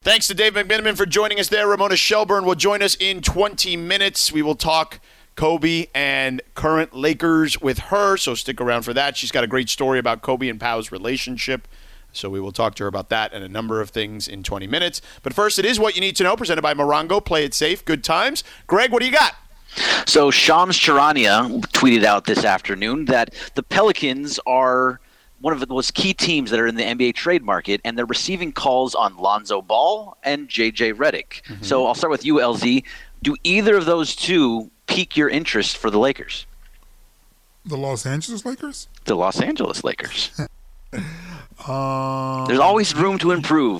Thanks to Dave McMenamin for joining us there. Ramona Shelburne will join us in 20 minutes. We will talk Kobe and current Lakers with her, so stick around for that. She's got a great story about Kobe and Pau's relationship, so we will talk to her about that and a number of things in 20 minutes. But first, it is What You Need to Know, presented by Morongo. Play it safe. Good times. Greg, what do you got? So Shams Charania tweeted out this afternoon that the Pelicans are one of those key teams that are in the NBA trade market, and they're receiving calls on Lonzo Ball and J.J. Redick. Mm-hmm. So I'll start with you, LZ. Do either of those two pique your interest for the Lakers? The Los Angeles Lakers? The Los Angeles Lakers. There's always room to improve,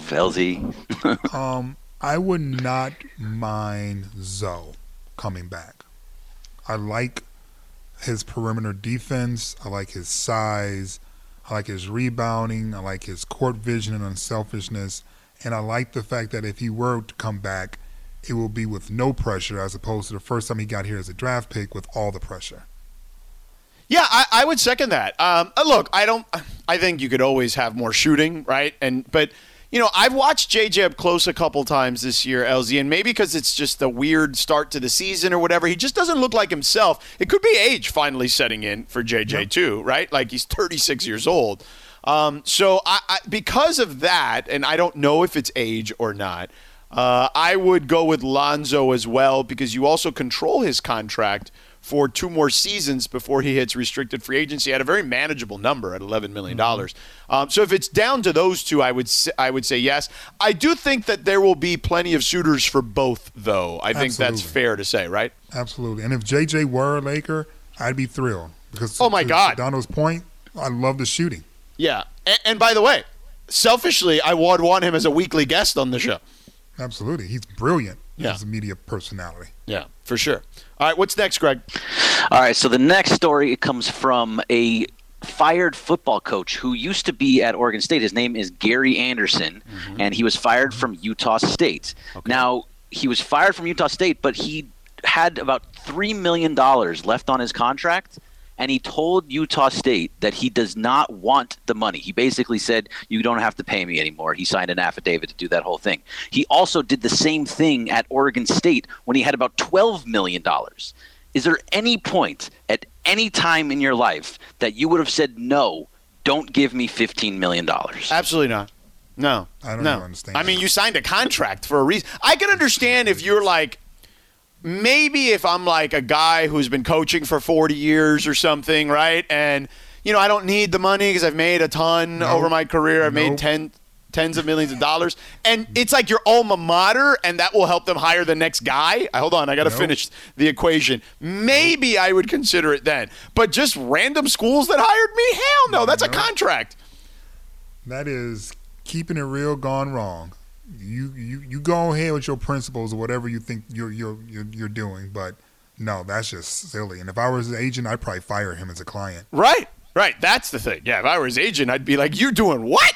LZ. I would not mind Zoe coming back. I like his perimeter defense. I like his size. I like his rebounding. I like his court vision and unselfishness. And I like the fact that if he were to come back, it will be with no pressure as opposed to the first time he got here as a draft pick with all the pressure. Yeah, I would second that. Look, I think you could always have more shooting, right? But you know, I've watched JJ up close a couple times this year, LZ, and maybe because it's just a weird start to the season or whatever, he just doesn't look like himself. It could be age finally setting in for JJ too, right? Like he's 36 years old. So I because of that, and I don't know if it's age or not, I would go with Lonzo as well because you also control his contract for 2 more seasons before he hits restricted free agency at a very manageable number at $11 million. So if it's down to those two, I would say yes. I do think that there will be plenty of suitors for both, though. I think that's fair to say, right? Absolutely. And if JJ were a Laker, I'd be thrilled. Because oh, my God. To Donald's point, I love the shooting. Yeah. And by the way, selfishly, I would want him as a weekly guest on the show. Absolutely. He's brilliant as a media personality. Yeah, for sure. All right, what's next, Greg? All right, so the next story comes from a fired football coach who used to be at Oregon State. His name is Gary Anderson, and he was fired from Utah State. Okay. Now, he was fired from Utah State, but he had about $3 million left on his contract, and he told Utah State that he does not want the money. He basically said, you don't have to pay me anymore. He signed an affidavit to do that whole thing. He also did the same thing at Oregon State when he had about $12 million. Is there any point at any time in your life that you would have said, no, don't give me $15 million? Absolutely not. No. I don't even understand. I mean, you signed a contract for a reason. I can understand if you're like, maybe if I'm like a guy who's been coaching for 40 years or something, right? And, you know, I don't need the money because I've made a ton over my career. I've made tens of millions of dollars. And it's like your alma mater, and that will help them hire the next guy. Hold on, I got to finish the equation. Maybe I would consider it then. But just random schools that hired me? Hell no, that's a contract. That is keeping it real gone wrong. You go ahead with your principles or whatever you think you're doing, but no, that's just silly. And if I was his agent, I'd probably fire him as a client. Right. That's the thing. Yeah, if I were his agent, I'd be like, "You're doing what?"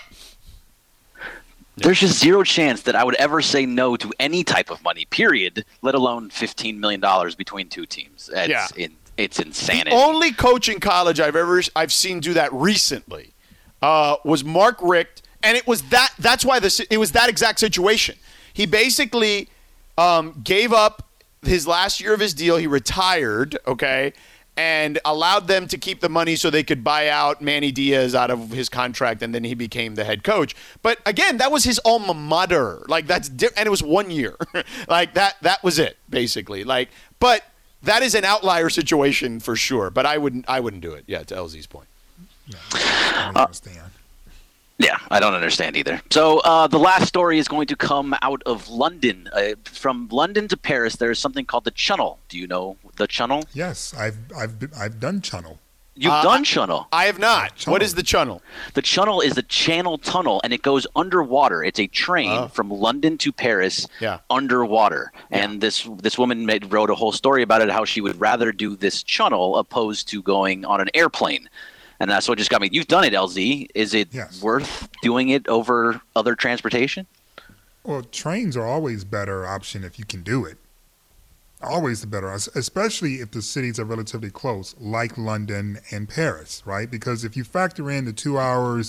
There's just zero chance that I would ever say no to any type of money, period, let alone $15 million between two teams. It's insanity. The only coach in college I've seen do that recently was Mark Richt. And it was that's why it was that exact situation. He basically gave up his last year of his deal. He retired, okay, and allowed them to keep the money so they could buy out Manny Diaz out of his contract, and then he became the head coach. But again, that was his alma mater. Like and it was 1 year. Like that was it, basically. Like, but that is an outlier situation for sure. But I wouldn't do it. Yeah, to LZ's point. No, I don't understand. Yeah, I don't understand either. So the last story is going to come out of London. From London to Paris, there is something called the Channel. Do you know the Channel? Yes, I've done Channel. You've done Channel? I have not. What is the Channel? The Channel is a channel tunnel, and it goes underwater. It's a train from London to Paris underwater. Yeah. And this woman wrote a whole story about it, how she would rather do this Channel opposed to going on an airplane. And that's what just got me. You've done it, LZ. Is it worth doing it over other transportation? Well, trains are always better option if you can do it. Always the better, especially if the cities are relatively close, like London and Paris, right? Because if you factor in the 2 hours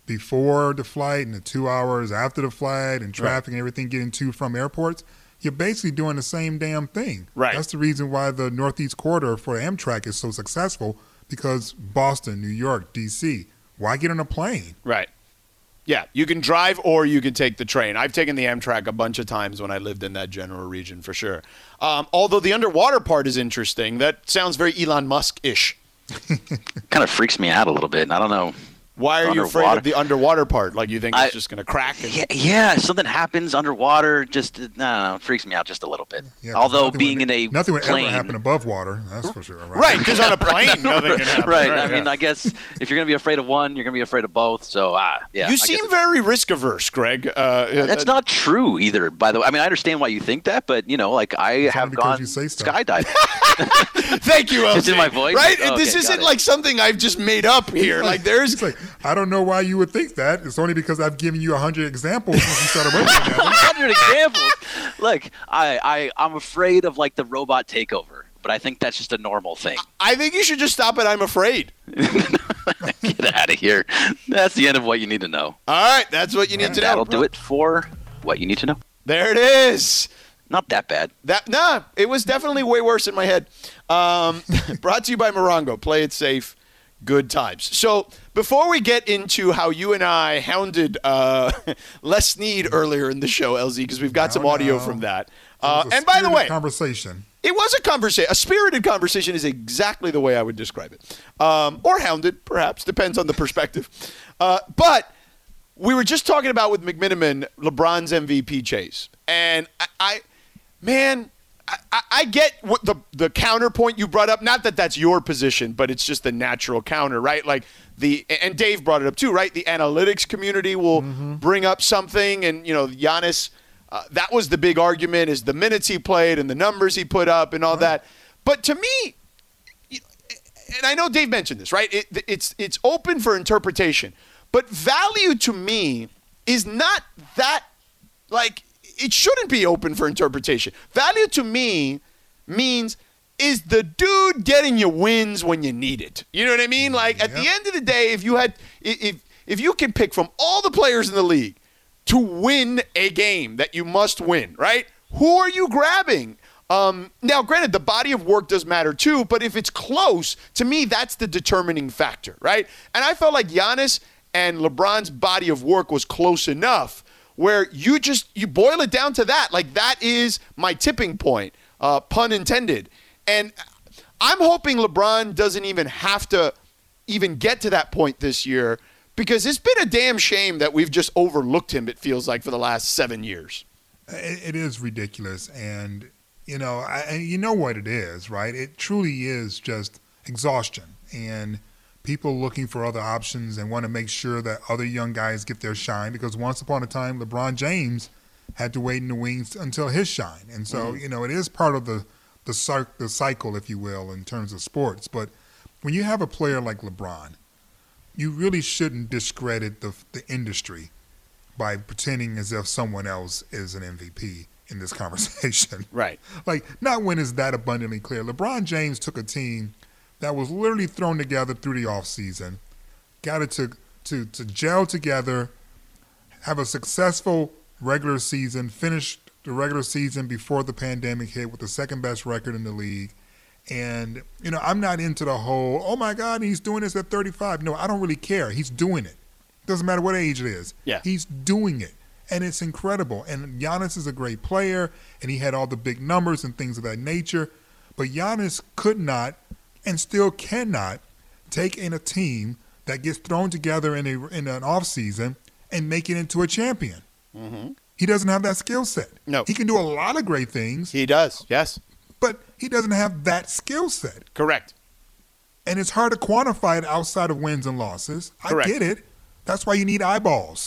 before the flight and the 2 hours after the flight and traffic and everything getting to from airports, you're basically doing the same damn thing. Right. That's the reason why the Northeast Corridor for Amtrak is so successful, because Boston, New York, D.C., why get on a plane? Right. Yeah, you can drive or you can take the train. I've taken the Amtrak a bunch of times when I lived in that general region, for sure. Although the underwater part is interesting. That sounds very Elon Musk-ish. Kind of freaks me out a little bit. I don't know. Why are you afraid of the underwater part? Like, you think it's just going to crack? Yeah, something happens underwater. Just, I don't know, it freaks me out just a little bit. Yeah, although being in a nothing would plane, ever happen above water, that's for sure. Right, because on a plane, nothing can happen. Right. I mean, I guess if you're going to be afraid of one, you're going to be afraid of both. So, yeah. You seem very risk-averse, Greg. That's not true either, by the way. I mean, I understand why you think that, but, like, I have gone skydiving. Thank you, LZ. It's in my voice? Right? Okay, this isn't like something I've just made up here. Like, It's like, I don't know why you would think that. It's only because I've given you 100 examples since you started working together. 100 examples? Look, I'm afraid of, like, the robot takeover, but I think that's just a normal thing. I think you should just stop at I'm afraid. Get out of here. That's the end of what you need to know. All right, that's what you need to know. That'll do it for what you need to know. There it is. Not that bad. It was definitely way worse in my head. Brought to you by Morongo. Play it safe. Good times. So before we get into how you and I hounded Les Snead earlier in the show, LZ, because we've got some audio from that. And by the way, conversation. It was a conversation. A spirited conversation is exactly the way I would describe it. Or hounded, perhaps. Depends on the perspective. But we were just talking about with McMiniman, LeBron's MVP chase. And I get what the counterpoint you brought up. Not that that's your position, but it's just the natural counter, right? Like and Dave brought it up too, right? The analytics community will bring up something, and Giannis. That was the big argument: is the minutes he played and the numbers he put up and all that. But to me, and I know Dave mentioned this, right? It's open for interpretation, but value to me is not that like. It shouldn't be open for interpretation. Value to me means, is the dude getting you wins when you need it? You know what I mean? Like, at the end of the day, if you can pick from all the players in the league to win a game that you must win, right? Who are you grabbing? Now, granted, the body of work does matter too, but if it's close, to me, that's the determining factor, right? And I felt like Giannis and LeBron's body of work was close enough where you boil it down to that. Like, that is my tipping point, pun intended. And I'm hoping LeBron doesn't even have to even get to that point this year, because it's been a damn shame that we've just overlooked him, it feels like, for the last 7 years. It is ridiculous. And, you know what it is, right? It truly is just exhaustion. And people looking for other options and want to make sure that other young guys get their shine, because once upon a time, LeBron James had to wait in the wings until his shine. And so, it is part of the cycle, if you will, in terms of sports. But when you have a player like LeBron, you really shouldn't discredit the industry by pretending as if someone else is an MVP in this conversation. Right. Like, not when it's that abundantly clear. LeBron James took a team that was literally thrown together through the offseason, got it to gel together, have a successful regular season, finished the regular season before the pandemic hit with the second best record in the league. And, I'm not into the whole, oh my God, he's doing this at 35. No, I don't really care. He's doing it. Doesn't matter what age it is. Yeah. He's doing it. And it's incredible. And Giannis is a great player, and he had all the big numbers and things of that nature. But Giannis could not and still cannot take in a team that gets thrown together in an offseason and make it into a champion. Mm-hmm. He doesn't have that skill set. No. He can do a lot of great things. He does, yes. But he doesn't have that skill set. Correct. And it's hard to quantify it outside of wins and losses. Correct. I get it. That's why you need eyeballs.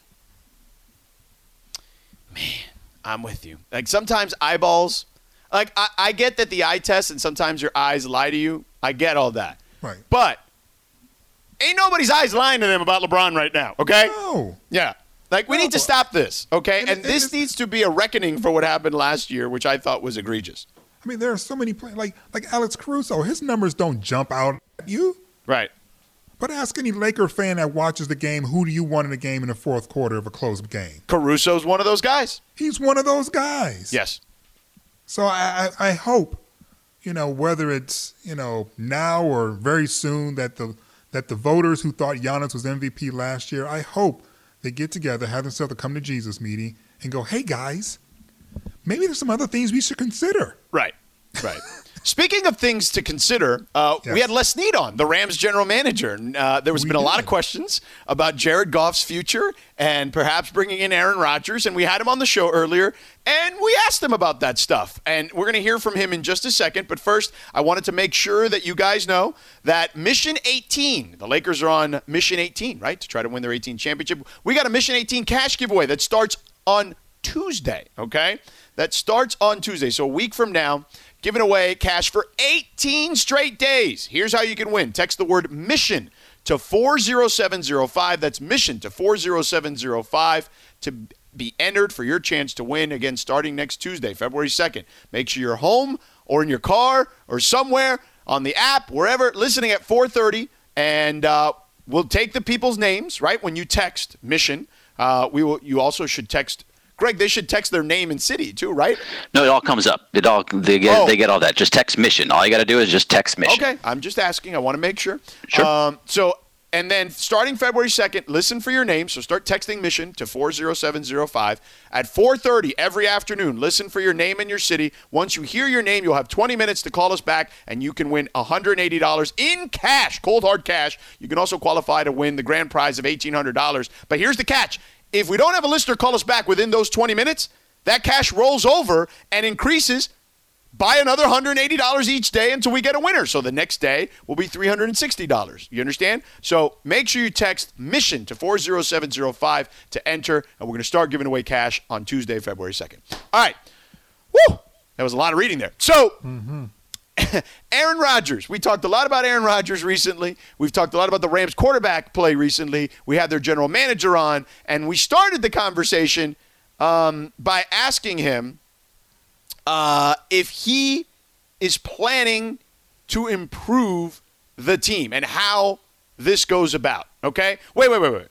Man, I'm with you. Like, sometimes eyeballs... Like, I get that the eye test and sometimes your eyes lie to you. I get all that. Right. But ain't nobody's eyes lying to them about LeBron right now, okay? No. Yeah. Like, we need to stop this, okay? And this needs to be a reckoning for what happened last year, which I thought was egregious. I mean, there are so many players, like Alex Caruso. His numbers don't jump out at you. Right. But ask any Laker fan that watches the game, who do you want in the game in the fourth quarter of a close game? Caruso's one of those guys. He's one of those guys. Yes. So I hope, whether it's, now or very soon that the voters who thought Giannis was MVP last year, I hope they get together, have themselves a come to Jesus meeting and go, hey, guys, maybe there's some other things we should consider. Right. Speaking of things to consider, we had Les Snead on, the Rams general manager. And, there has been a lot of questions about Jared Goff's future and perhaps bringing in Aaron Rodgers. And we had him on the show earlier, and we asked him about that stuff. And we're going to hear from him in just a second. But first, I wanted to make sure that you guys know that Mission 18, the Lakers are on Mission 18, right, to try to win their 18 championship. We got a Mission 18 cash giveaway that starts on Tuesday, okay? That starts on Tuesday. So a week from now, giving away cash for 18 straight days. Here's how you can win. Text the word MISSION to 40705. That's MISSION to 40705 to be entered for your chance to win, again, starting next Tuesday, February 2nd. Make sure you're home or in your car or somewhere on the app, wherever, listening at 4:30, and we'll take the people's names, right, when you text MISSION. You also should text Greg, they should text their name and city too, right? No, it all comes up. They get all that. Just text Mission. All you got to do is just text Mission. Okay, I'm just asking. I want to make sure. Sure. And then starting February 2nd, listen for your name. So start texting Mission to 40705. At 4:30 every afternoon, listen for your name and your city. Once you hear your name, you'll have 20 minutes to call us back, and you can win $180 in cash, cold hard cash. You can also qualify to win the grand prize of $1,800. But here's the catch. If we don't have a listener call us back within those 20 minutes, that cash rolls over and increases by another $180 each day until we get a winner. So the next day will be $360. You understand? So make sure you text MISSION to 40705 to enter, and we're going to start giving away cash on Tuesday, February 2nd. All right. Woo! That was a lot of reading there. So Aaron Rodgers. We talked a lot about Aaron Rodgers recently. We've talked a lot about the Rams quarterback play recently. We had their general manager on, and we started the conversation by asking him if he is planning to improve the team and how this goes about. Okay? Wait.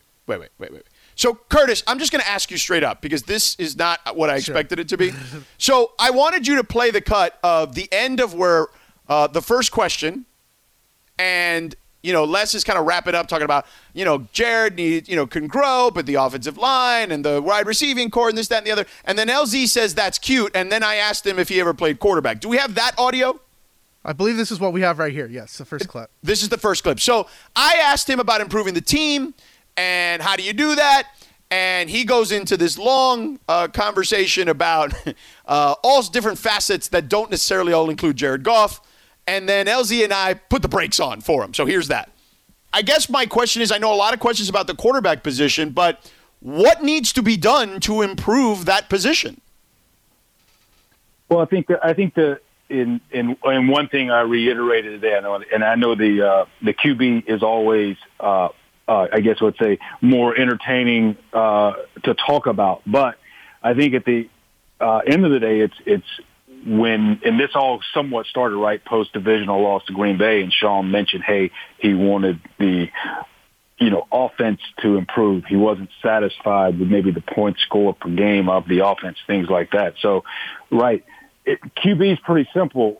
So, Curtis, I'm just going to ask you straight up because this is not what I expected it to be. So I wanted you to play the cut of the end of where the first question, and, Les is kind of wrapping up talking about, Jared needs, can grow, but the offensive line and the wide receiving core and this, that, and the other. And then LZ says that's cute, and then I asked him if he ever played quarterback. Do we have that audio? I believe this is what we have right here. Yes, the first clip. This is the first clip. So I asked him about improving the team and how do you do that? And he goes into this long conversation about all different facets that don't necessarily all include Jared Goff. And then LZ and I put the brakes on for him. So here's that. I guess my question is, I know a lot of questions about the quarterback position, but what needs to be done to improve that position? Well, I think in one thing I reiterated today, I know the QB is always I guess I would say more entertaining to talk about. But I think at the end of the day, it's when, and this all somewhat started right post-divisional loss to Green Bay, and Sean mentioned, hey, he wanted the offense to improve. He wasn't satisfied with maybe the point score per game of the offense, things like that. So, right, QB is pretty simple.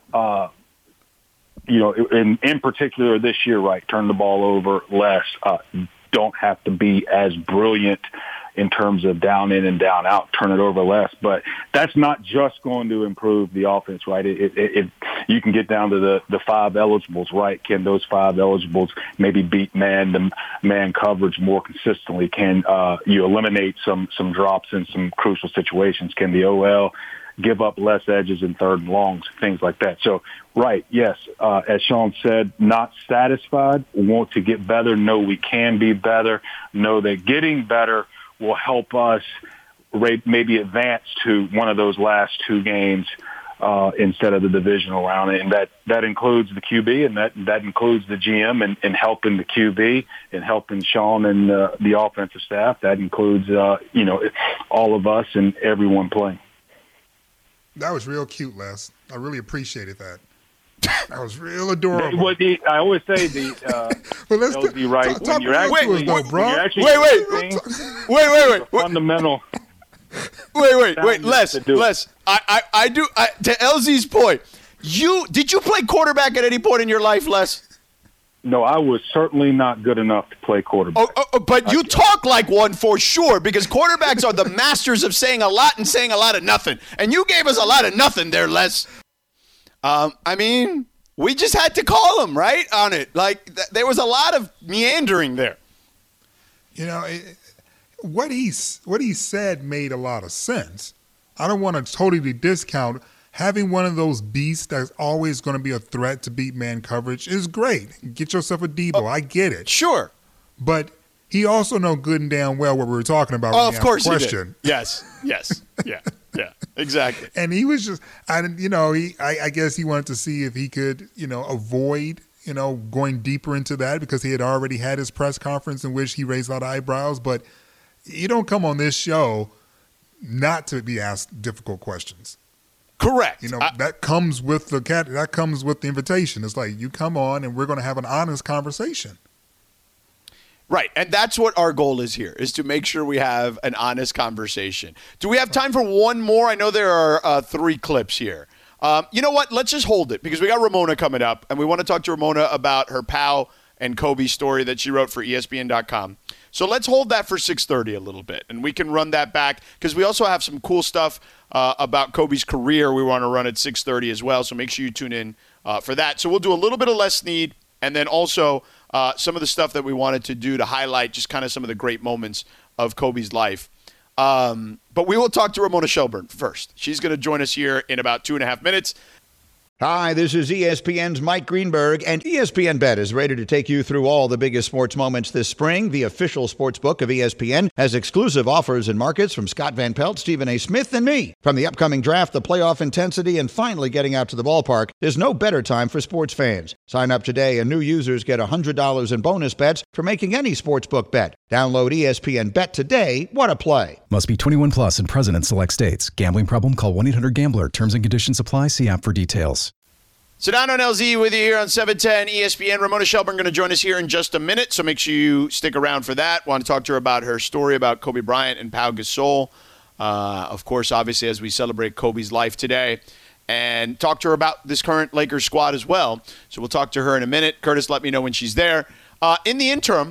In particular this year, right, turn the ball over less, don't have to be as brilliant in terms of down in and down out, turn it over less. But that's not just going to improve the offense, right? You can get down to the five eligibles, right? Can those five eligibles maybe beat man coverage more consistently? Can you eliminate some drops in some crucial situations? Can the OL give up less edges in third and longs, things like that? So, right, yes, as Sean said, not satisfied, want to get better, know we can be better, know that getting better will help us maybe advance to one of those last two games instead of the divisional round. And that includes the QB, and that includes the GM and helping the QB and helping Sean and the offensive staff. That includes, all of us and everyone playing. That was real cute, Les. I really appreciated that. That was real adorable. I always say but let's LZ, right? Talk When you're actually, wait. Fundamental. Wait, Les. I do. To LZ's point, did you play quarterback at any point in your life, Les? No, I was certainly not good enough to play quarterback. But you talk like one for sure, because quarterbacks are the masters of saying a lot and saying a lot of nothing. And you gave us a lot of nothing there, Les. I mean, we just had to call him, right, on it. Like, there was a lot of meandering there. You know, what he said made a lot of sense. I don't want to totally discount having one of those beasts that's always going to be a threat to beat man coverage is great. Get yourself a Debo. I get it. Sure. But he also know good and damn well what we were talking about. Of course he did. Yes. Yeah, exactly. And he was just, I guess he wanted to see if he could, avoid, going deeper into that because he had already had his press conference in which he raised a lot of eyebrows. But you don't come on this show not to be asked difficult questions. Correct. That comes with the invitation. It's like you come on and we're going to have an honest conversation. Right, and that's what our goal is here, is to make sure we have an honest conversation. Do we have time for one more? I know there are 3 clips here. You know what? Let's just hold it because we got Ramona coming up, and we want to talk to Ramona about her Pau and Kobe story that she wrote for ESPN.com. So let's hold that for 6:30 a little bit, and we can run that back because we also have some cool stuff about Kobe's career we want to run at 6:30 as well, so make sure you tune in for that. So we'll do a little bit of Les Snead, and then also some of the stuff that we wanted to do to highlight just kind of some of the great moments of Kobe's life. But we will talk to Ramona Shelburne first. She's going to join us here in about 2.5 minutes. Hi, this is ESPN's Mike Greenberg, and ESPN Bet is ready to take you through all the biggest sports moments this spring. The official sports book of ESPN has exclusive offers and markets from Scott Van Pelt, Stephen A. Smith, and me. From the upcoming draft, the playoff intensity, and finally getting out to the ballpark, there's no better time for sports fans. Sign up today, and new users get $100 in bonus bets for making any sportsbook bet. Download ESPN Bet today. What a play. Must be 21 plus and present in select states. Gambling problem? Call 1-800-GAMBLER. Terms and conditions apply. See app for details. Sedano and LZ with you here on 710 ESPN. Ramona Shelburne going to join us here in just a minute, so make sure you stick around for that. Want to talk to her about her story about Kobe Bryant and Pau Gasol. Of course, obviously, as we celebrate Kobe's life today. And talk to her about this current Lakers squad as well. So we'll talk to her in a minute. Curtis, let me know when she's there. In the interim,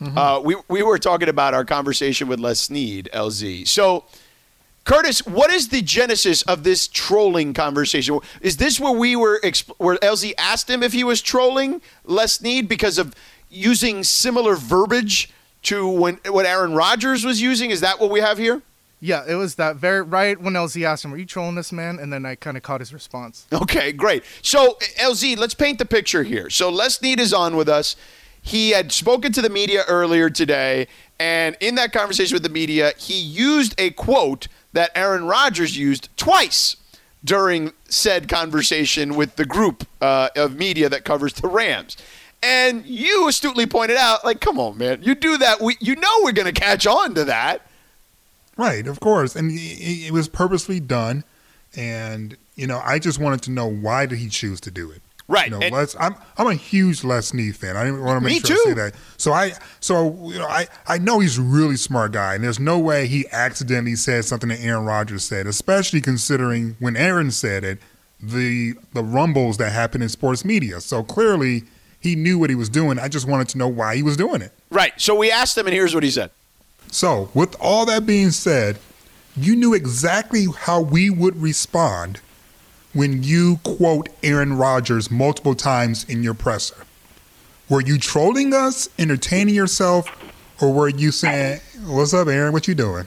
we were talking about our conversation with Les Snead, LZ. So, Curtis, what is the genesis of this trolling conversation? Is this where where LZ asked him if he was trolling Les Snead because of using similar verbiage to what Aaron Rodgers was using? Is that what we have here? Yeah, it was that very right when LZ asked him, "Are you trolling this man?" And then I kind of caught his response. Okay, great. So, LZ, let's paint the picture here. So, Les Snead is on with us. He had spoken to the media earlier today, and in that conversation with the media, he used a quote that Aaron Rodgers used twice during said conversation with the group of media that covers the Rams. And you astutely pointed out, like, come on, man, you do that. We're going to catch on to that. Right, of course. And it was purposely done. And, I just wanted to know, why did he choose to do it? Right. I'm a huge Les Snead fan. I didn't want to make sure I say that. So I know he's a really smart guy, and there's no way he accidentally said something that Aaron Rodgers said, especially considering when Aaron said it, the rumbles that happen in sports media. So clearly he knew what he was doing. I just wanted to know why he was doing it. Right. So we asked him, and here's what he said. So with all that being said, you knew exactly how we would respond when you quote Aaron Rodgers multiple times in your presser. Were you trolling us, entertaining yourself, or were you saying, "What's up, Aaron? What you doing?"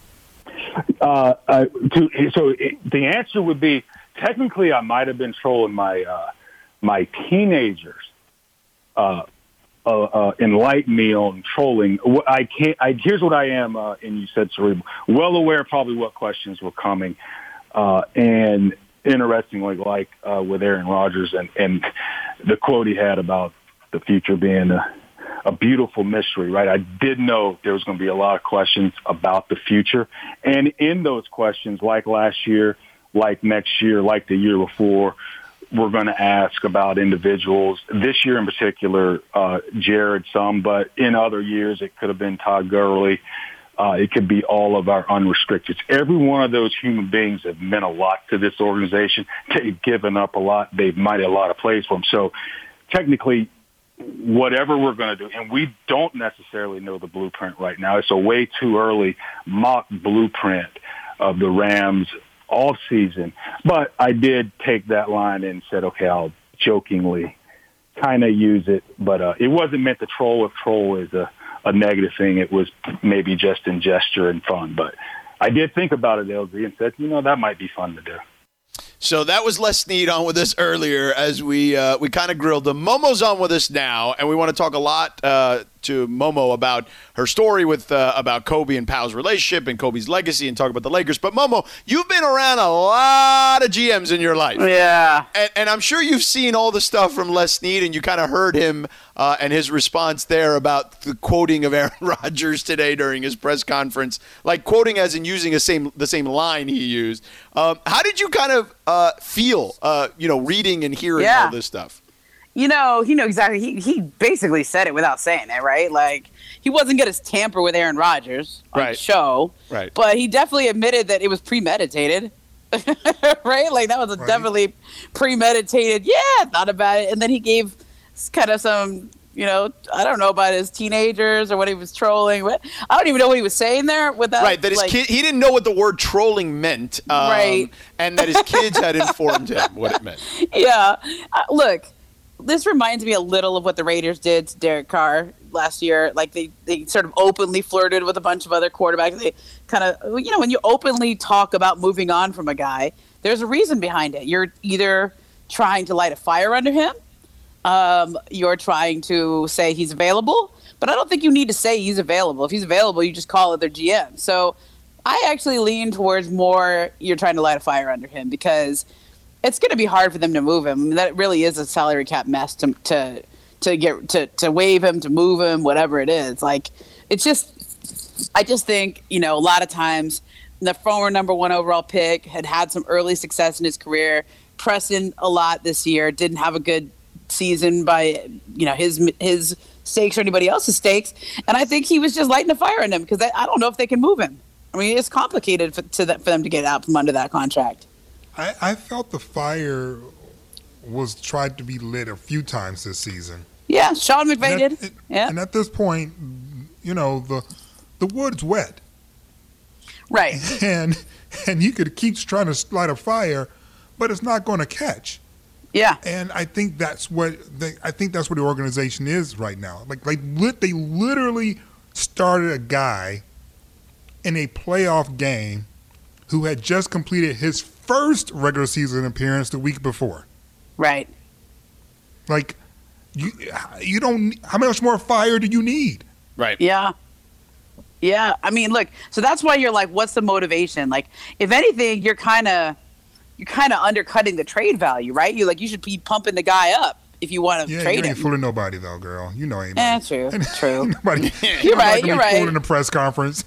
So the answer would be, technically, I might have been trolling my teenagers. Enlighten me on trolling. Here's what I am, and you said cerebral. Well aware probably what questions were coming, and interestingly, like with Aaron Rodgers and the quote he had about the future being a beautiful mystery, right? I did know there was going to be a lot of questions about the future. And in those questions, like last year, like next year, like the year before, we're going to ask about individuals. This year in particular, Jared some, but in other years it could have been Todd Gurley. It could be all of our unrestricted. Every one of those human beings have meant a lot to this organization. They've given up a lot. They've made a lot of plays for them. So technically, whatever we're going to do, and we don't necessarily know the blueprint right now. It's a way too early mock blueprint of the Rams all season. But I did take that line and said, okay, I'll jokingly kind of use it. But it wasn't meant to troll. If troll is a negative thing, it was maybe just in gesture and fun. But I did think about it, LZ, and said, that might be fun to do. So that was Les Snead on with us earlier as we kind of grilled him. Momo's on with us now, and we want to talk a lot to Momo about her story with about Kobe and Powell's relationship and Kobe's legacy and talk about the Lakers. But Momo, you've been around a lot of GMs in your life. Yeah. And I'm sure you've seen all the stuff from Les Snead, and you kind of heard him and his response there about the quoting of Aaron Rodgers today during his press conference, like quoting as in using the same line he used. How did you kind of feel, reading and hearing all this stuff? He knew exactly. He basically said it without saying it, right? Like, he wasn't going to tamper with Aaron Rodgers on the show. Right. But he definitely admitted that it was premeditated. Right? Like, that was definitely premeditated. Yeah, thought about it. And then he gave kind of some, I don't know about his teenagers or what he was trolling. But I don't even know what he was saying there with that. Right, that his kid, he didn't know what the word trolling meant. Right. And that his kids had informed him what it meant. Yeah. Look. This reminds me a little of what the Raiders did to Derek Carr last year. Like, they sort of openly flirted with a bunch of other quarterbacks. They kind of, when you openly talk about moving on from a guy, there's a reason behind it. You're either trying to light a fire under him, you're trying to say he's available, but I don't think you need to say he's available. If he's available, you just call it their GM. So I actually lean towards more you're trying to light a fire under him, because it's going to be hard for them to move him. I mean, that really is a salary cap mess to waive him, to move him, whatever it is. Like, it's just, I just think, a lot of times the former number 1 overall pick had some early success in his career, pressing a lot this year, didn't have a good season by, his stakes or anybody else's stakes. And I think he was just lighting a fire in him, because I don't know if they can move him. I mean, it's complicated for them to get out from under that contract. I felt the fire was tried to be lit a few times this season. Yeah, Sean McVay did. Yeah. And at this point, the wood's wet. Right. And you could keep trying to light a fire, but it's not going to catch. Yeah. And I think that's what the organization is right now. They literally started a guy in a playoff game who had just completed his first regular season appearance the week before. Right. Like, you don't. How much more fire do you need? Right. Yeah. Yeah. I mean, look. So that's why you're like, what's the motivation? Like, if anything, you're kind of undercutting the trade value, right? You should be pumping the guy up if you want to trade him. You ain't fooling nobody though, girl. You know ain't. True. Nobody. You're right. You're right. Fooled in a press conference.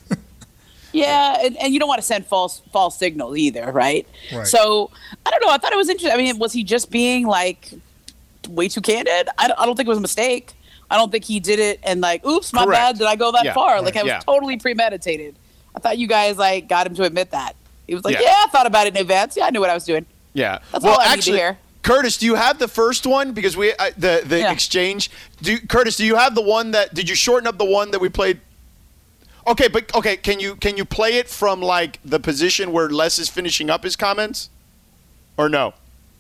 Yeah, and you don't want to send false signals either, right? So, I don't know. I thought it was interesting. I mean, was he just being, like, way too candid? I don't think it was a mistake. I don't think he did it and, like, oops, my bad, did I go that far? Right. Like, I was totally premeditated. I thought you guys, like, got him to admit that. He was like, I thought about it in advance. Yeah, I knew what I was doing. Yeah. That's all I need to hear. Curtis, do you have the first one? Because the exchange. Curtis, do you have the one that – did you shorten up the one that we played – Okay, can you play it from, like, the position where Les is finishing up his comments? Or no?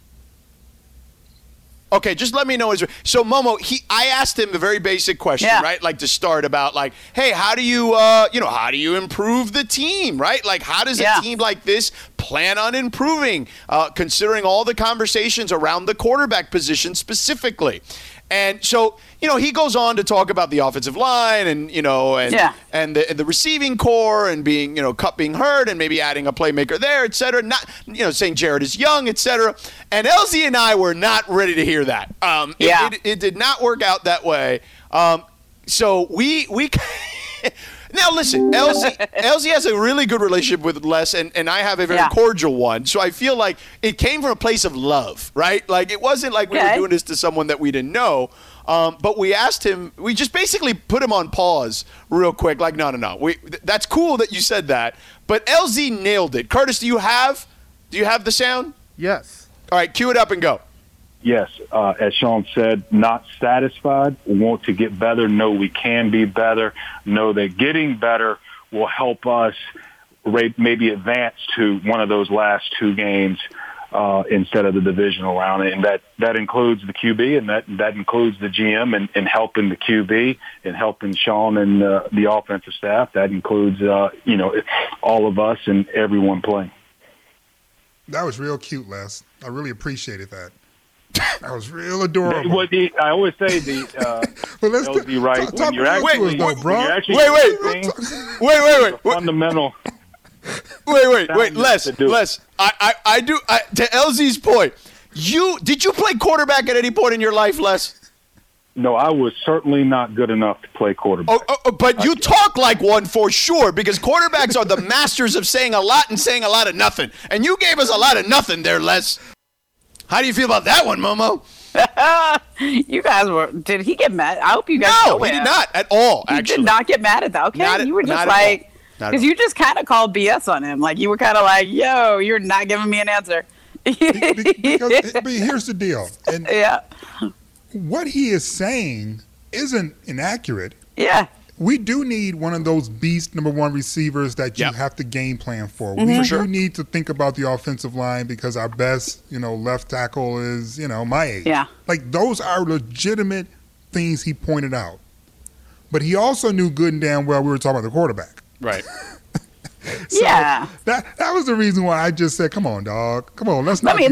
Okay, just let me know. So, Momo, I asked him a very basic question, right? Like, to start about, like, hey, how do you, how do you improve the team, right? Like, how does a team like this plan on improving, considering all the conversations around the quarterback position specifically? And so, he goes on to talk about the offensive line and the receiving core and being, Kupp being hurt and maybe adding a playmaker there, et cetera. Not, saying Jared is young, et cetera. And LZ and I were not ready to hear that. It did not work out that way. So we Now, listen, LZ has a really good relationship with Les, and I have a very cordial one. So I feel like it came from a place of love, right? Like, it wasn't like we were doing this to someone that we didn't know. But we asked him, we just basically put him on pause real quick. Like, no. That's cool that you said that. But LZ nailed it. Curtis, do you have the sound? Yes. All right, cue it up and go. Yes, as Sean said, not satisfied, want to get better, know we can be better, know that getting better will help us maybe advance to one of those last two games instead of the divisional round. And that includes the QB, and that includes the GM and helping the QB and helping Sean and the offensive staff. That includes, all of us and everyone playing. That was real cute, Les. I really appreciated that. That was real adorable. I always say LZ, right? When you're actually, wait. Fundamental. Wait, Les. I do. To LZ's point, did you play quarterback at any point in your life, Les? No, I was certainly not good enough to play quarterback. But you talk like one for sure, because quarterbacks are the masters of saying a lot and saying a lot of nothing. And you gave us a lot of nothing there, Les. How do you feel about that one, Momo? You guys did he get mad? I hope you guys No, he did not at all, actually. You did not get mad at that. Okay, you were just like, because you just kind of called BS on him. Like, you were kind of like, yo, you're not giving me an answer. But here's the deal. And what he is saying isn't inaccurate. Yeah. We do need one of those beast number one receivers that you have to game plan for. We do need to think about the offensive line because our best, left tackle is, my age. Yeah. Like, those are legitimate things he pointed out. But he also knew good and damn well we were talking about the quarterback. Right. So that was the reason why I just said, "Come on, dog. Come on, let me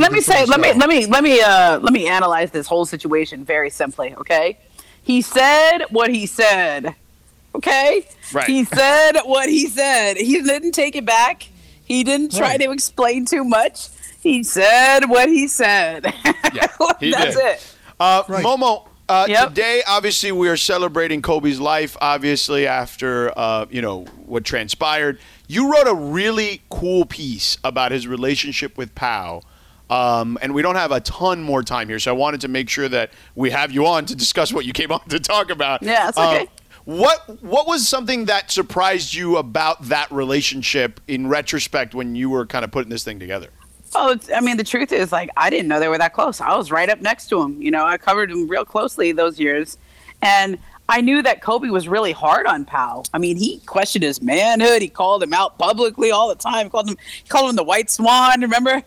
analyze this whole situation very simply, okay? He said what he said. Okay? Right. He said what he said. He didn't take it back. He didn't try to explain too much. He said what he said. Yeah, That's it. Momo, today, obviously, we are celebrating Kobe's life, obviously, after, what transpired. You wrote a really cool piece about his relationship with Pau. And we don't have a ton more time here, so I wanted to make sure that we have you on to discuss what you came on to talk about. Yeah, that's okay. What was something that surprised you about that relationship in retrospect when you were kind of putting this thing together? Oh, the truth is, I didn't know they were that close. I was right up next to him. I covered him real closely those years. And I knew that Kobe was really hard on Pau. He questioned his manhood. He called him out publicly all the time. He called him the White Swan, remember?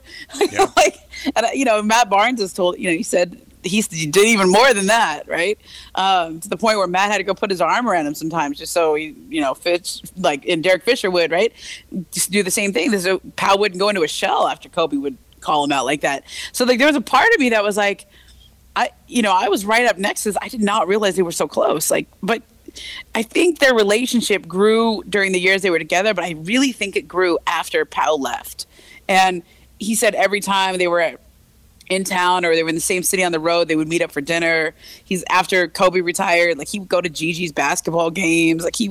Yeah. Matt Barnes has told, he said, he did even more than that, right? To the point where Matt had to go put his arm around him sometimes just so he, and Derek Fisher would, right? Just do the same thing. So Pau wouldn't go into a shell after Kobe would call him out like that. So there was a part of me that was like, I was right up next to this. I did not realize they were so close. But I think their relationship grew during the years they were together, but I really think it grew after Pau left. And he said every time they were in town or they were in the same city on the road, they would meet up for dinner. After Kobe retired, he would go to Gigi's basketball games. He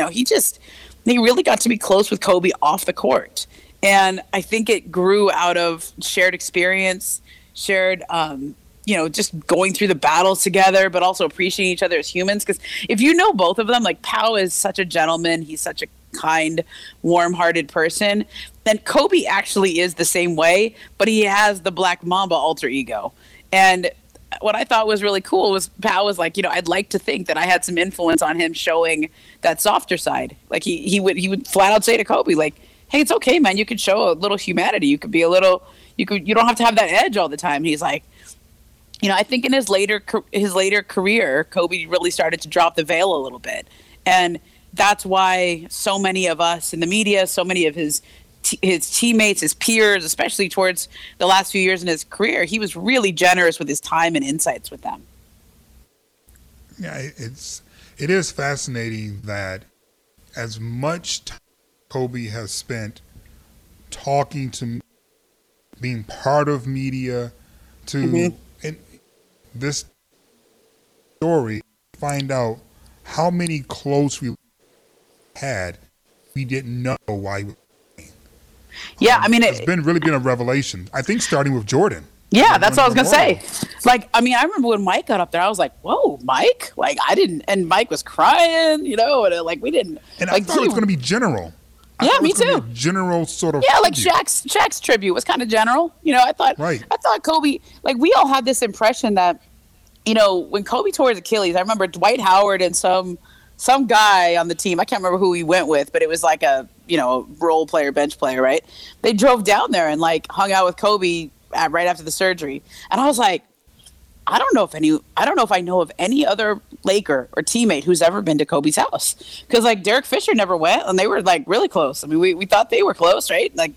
really got to be close with Kobe off the court. And I think it grew out of shared experience, shared, just going through the battles together, but also appreciating each other as humans. Because if you know both of them, Pau is such a gentleman. He's such a kind, warm-hearted person. Then Kobe actually is the same way, but he has the Black Mamba alter ego. And what I thought was really cool was Pau was I'd like to think that I had some influence on him showing that softer side. He would flat out say to Kobe, hey, it's okay, man. You could show a little humanity. You could be you don't have to have that edge all the time. He's like, I think in his later career, Kobe really started to drop the veil a little bit. And that's why so many of us in the media, so many of his teammates, his peers, especially towards the last few years in his career, he was really generous with his time and insights with them. Yeah, it is fascinating that as much time Kobe has spent talking to, being part of media, to and this story, find out how many close had, we didn't know why he was playing. Yeah, I mean, it's really been a revelation. I think starting with Jordan. Yeah, that's what I was going to say. Like, I mean, I remember when Mike got up there, I was like, whoa, Mike? Like, and Mike was crying, you know, and like, we didn't. And like, I thought it was going to be general. Yeah, me too. General sort of. Yeah, like Shaq's tribute was kind of general. You know, I thought Kobe, like, we all had this impression that, you know, when Kobe tore his Achilles, I remember Dwight Howard and some guy on the team, I can't remember who he went with, but it was like a, you know, role player, bench player, right? They drove down there and like hung out with Kobe right after the surgery. And I was like, I don't know if I know of any other Laker or teammate who's ever been to Kobe's house. Because like Derek Fisher never went, and they were like really close. I mean, we thought they were close, right? Like,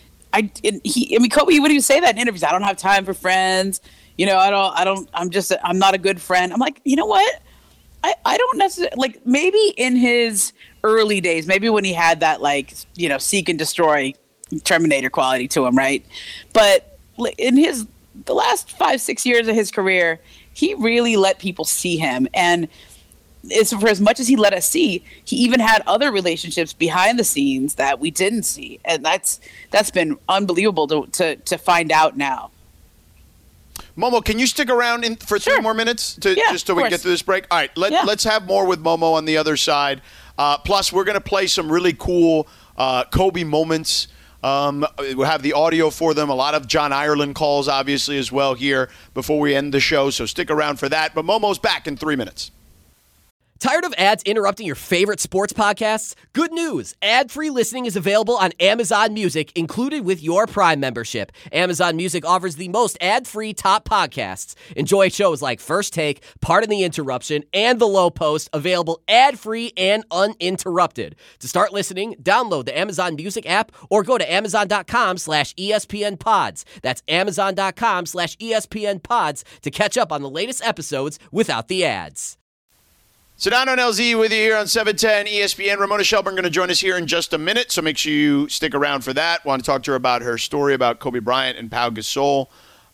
Kobe would even say that in interviews. I don't have time for friends. You know, I'm not a good friend. I'm like, you know what? I don't necessarily, like, maybe in his early days, maybe when he had that, like, you know, seek and destroy Terminator quality to him, right? But in the last 5-6 years of his career, he really let people see him. And for as much as he let us see, he even had other relationships behind the scenes that we didn't see. And that's been unbelievable to find out now. Momo, can you stick around for 3 more minutes just so we can get through this break? All right, let's have more with Momo on the other side. Plus, we're going to play some really cool Kobe moments. We'll have the audio for them. A lot of John Ireland calls, obviously, as well here before we end the show. So stick around for that. But Momo's back in 3 minutes. Tired of ads interrupting your favorite sports podcasts? Good news! Ad-free listening is available on Amazon Music, included with your Prime membership. Amazon Music offers the most ad-free top podcasts. Enjoy shows like First Take, Pardon the Interruption, and The Low Post, available ad-free and uninterrupted. To start listening, download the Amazon Music app or go to Amazon.com/ESPN Pods. That's Amazon.com/ESPN Pods to catch up on the latest episodes without the ads. Sedano and LZ with you here on 710 ESPN. Ramona Shelburne going to join us here in just a minute, so make sure you stick around for that. Want to talk to her about her story about Kobe Bryant and Pau Gasol.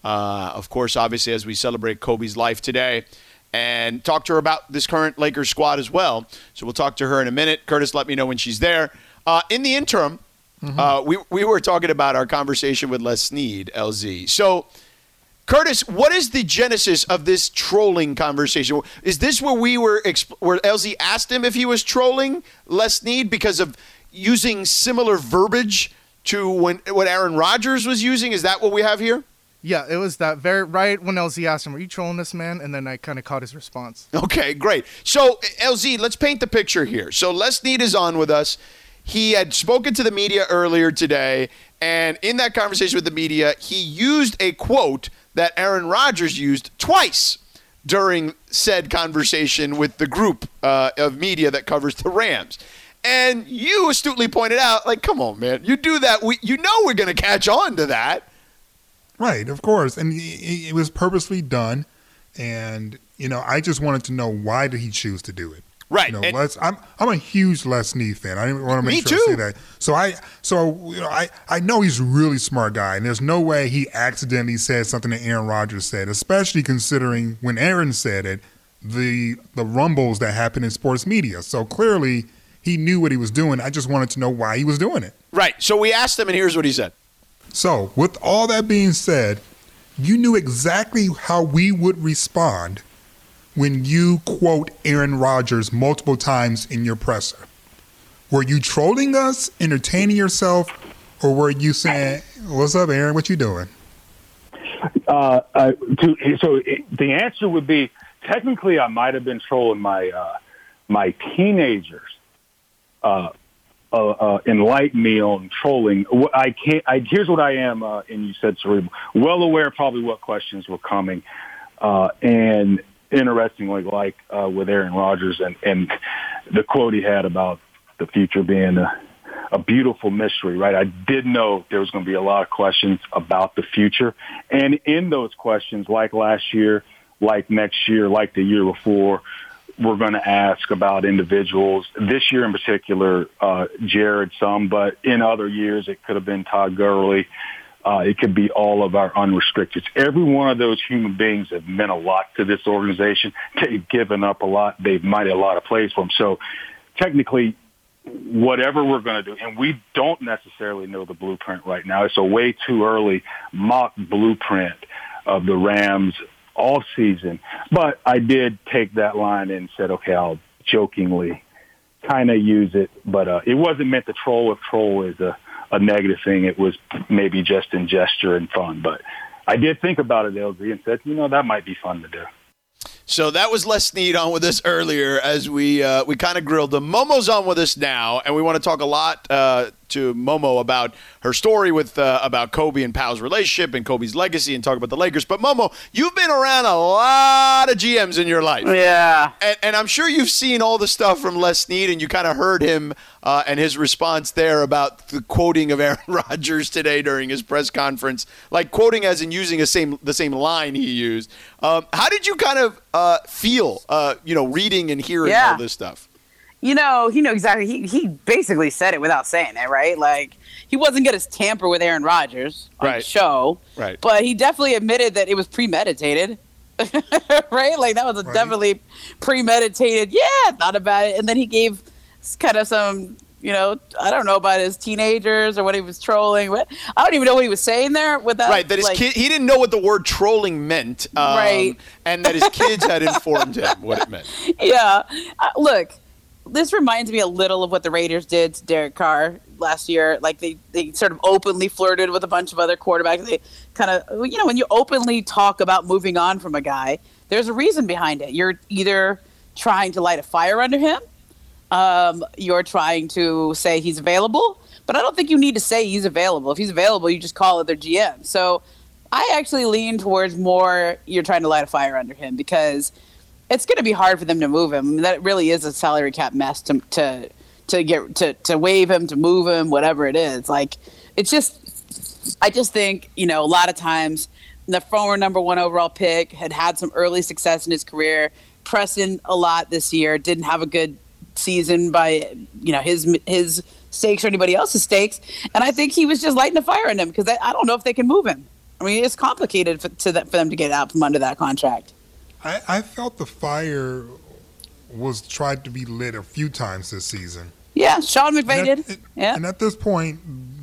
Of course, obviously, as we celebrate Kobe's life today. And talk to her about this current Lakers squad as well. So we'll talk to her in a minute. Curtis, let me know when she's there. In the interim, we were talking about our conversation with Les Snead, LZ. So, Curtis, what is the genesis of this trolling conversation? Is this where where LZ asked him if he was trolling Les Snead because of using similar verbiage to what Aaron Rodgers was using? Is that what we have here? Yeah, it was that right when LZ asked him, "Are you trolling this man?" And then I kind of caught his response. Okay, great. So, LZ, let's paint the picture here. So Les Snead is on with us. He had spoken to the media earlier today, and in that conversation with the media, he used a quote that Aaron Rodgers used twice during said conversation with the group of media that covers the Rams. And you astutely pointed out, like, come on, man, you do that. We're going to catch on to that. Right, of course. And it was purposely done. And, you know, I just wanted to know, why did he choose to do it? Right. You know, I'm a huge Les Snead fan. I want to make sure I say that. So I know he's a really smart guy, and there's no way he accidentally said something that Aaron Rodgers said, especially considering when Aaron said it, the rumbles that happen in sports media. So clearly he knew what he was doing. I just wanted to know why he was doing it. Right. So we asked him, and here's what he said. So with all that being said, you knew exactly how we would respond when you quote Aaron Rodgers multiple times in your presser. Were you trolling us, entertaining yourself, or were you saying, "What's up, Aaron? What you doing?" So the answer would be, technically, I might have been trolling my teenagers. Enlighten me on trolling. Here's what I am, and you said cerebral. Well aware probably what questions were coming, and interestingly, like with Aaron Rodgers and the quote he had about the future being a beautiful mystery, right? I did know there was going to be a lot of questions about the future. And in those questions, like last year, like next year, like the year before, we're going to ask about individuals. This year in particular, Jared some, but in other years it could have been Todd Gurley. It could be all of our unrestricteds. Every one of those human beings have meant a lot to this organization. They've given up a lot. They've made a lot of plays for them. So technically, whatever we're going to do, and we don't necessarily know the blueprint right now. It's a way too early mock blueprint of the Rams all season. But I did take that line and said, okay, I'll jokingly kind of use it. But it wasn't meant to troll. If troll is a negative thing, it was maybe just in gesture and fun. But I did think about it, LZ, and said, that might be fun to do. So that was Les Snead on with us earlier as we kind of grilled him. Momo's on with us now, and we want to talk a lot to Momo about her story with about Kobe and Pau's relationship and Kobe's legacy and talk about the Lakers. But Momo, you've been around a lot of GMs in your life. Yeah. And I'm sure you've seen all the stuff from Les Snead, and you kind of heard him and his response there about the quoting of Aaron Rodgers today during his press conference, like quoting as in using the same line he used. How did you kind of feel, reading and hearing all this stuff? He knew exactly. He basically said it without saying it, right? Like, he wasn't going to tamper with Aaron Rodgers on the show. Right. But he definitely admitted that it was premeditated. Right? Like, that was definitely premeditated. Yeah, I thought about it. And then he gave kind of some, I don't know about his teenagers or what he was trolling. I don't even know what he was saying there with that. Right, that his kid, he didn't know what the word trolling meant. Right. And that his kids had informed him what it meant. Yeah. Look. This reminds me a little of what the Raiders did to Derek Carr last year. Like, they sort of openly flirted with a bunch of other quarterbacks. They kind of, when you openly talk about moving on from a guy, there's a reason behind it. You're either trying to light a fire under him, you're trying to say he's available, but I don't think you need to say he's available. If he's available, you just call it their GM. So I actually lean towards more you're trying to light a fire under him, because it's going to be hard for them to move him. I mean, that really is a salary cap mess to waive him, to move him, whatever it is. Like, it's just, I just think, a lot of times the former number 1 overall pick had some early success in his career, pressing a lot this year, didn't have a good season by, his stakes or anybody else's stakes. And I think he was just lighting a fire on them, because I don't know if they can move him. I mean, it's complicated for them to get out from under that contract. I felt the fire was tried to be lit a few times this season. Yeah, Sean McVay did. Yeah. And at this point,